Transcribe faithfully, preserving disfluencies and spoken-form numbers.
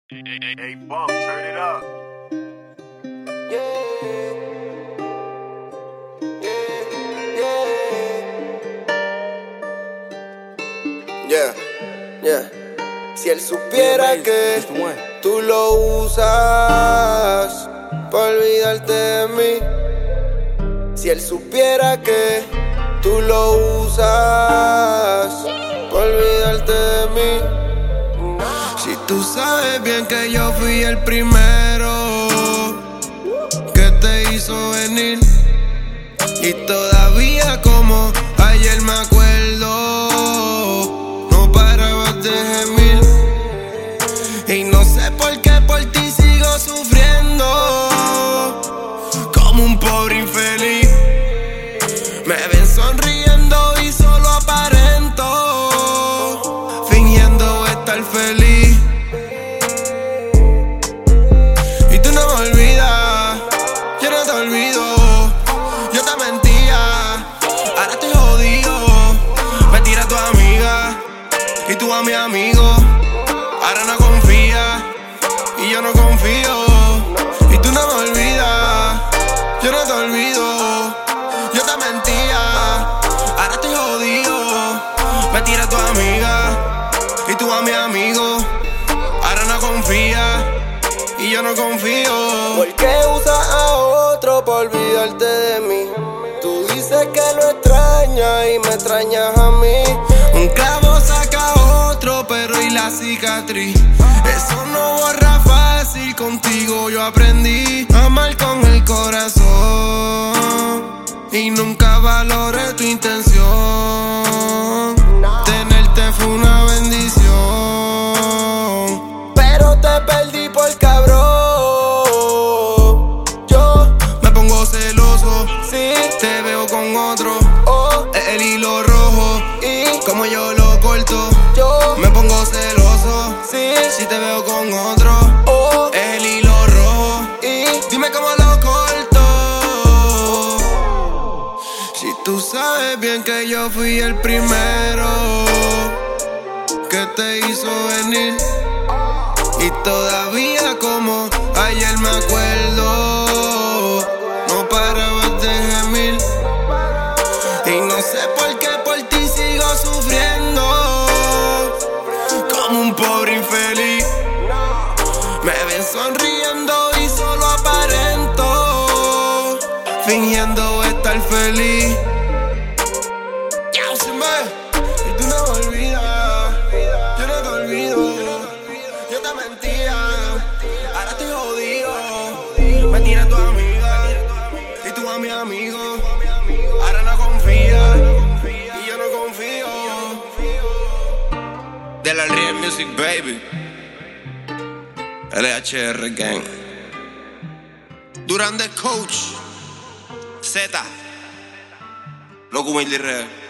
Hey, hey, hey, Bump, turn it up. Yeah, yeah, yeah, yeah. Si él supiera que tú lo usas para olvidarte de mí. Si él supiera que tú lo usas para olvidarte de mí. Si tú sabes bien que yo fui el primero que te hizo venir, y todavía como ayer me acuerdo, no parabas de gemir. Y no sé por qué por ti sigo sufriendo como un pobre infeliz. Me ven sonriendo y solo aparento, fingiendo estar feliz. Y tú no me olvidas, yo no te olvido. Yo te mentía, ahora estoy jodido. Me tira tu amiga y tú a mi amigo. Ahora no confía y yo no confío. Y tú no me olvidas, yo no te olvido. Yo te mentía, ahora estoy jodido. Me tira tu amiga y tú a mi amigo. Ahora no confía y yo no confío. ¿Por qué usas a otro por olvidarte de mí? Tú dices que lo extrañas y me extrañas a mí. Un clavo saca otro, pero ¿y la cicatriz? Eso no borra fácil, contigo yo aprendí a amar con el corazón. Y nunca valoré tu intención. Tenerte fue una bendición, pero te perdí por cabrón. Yo me pongo celoso si te veo con otro. Oh, es el hilo rojo y como yo lo corto. Yo me pongo celoso sí, si te veo con otro. Oh, es el hilo rojo y dime cómo lo corto. Si tú sabes bien que yo fui el primero que te hizo venir, y todavía como ayer me acuerdo, no parabas de gemir. Y no sé por qué por ti sigo sufriendo como un pobre infeliz. Me ven sonriendo y solo aparento, fingiendo estar feliz. Y tú no me olvidas, yo no te olvido. Yo te mentía, ahora estoy jodido. Me tira tu amiga y tú a mi amigo. Ahora no confía y yo no confío. De la Real Music Baby, L H R Gang, Durán the Coach, Z, Loco Humilde y Real.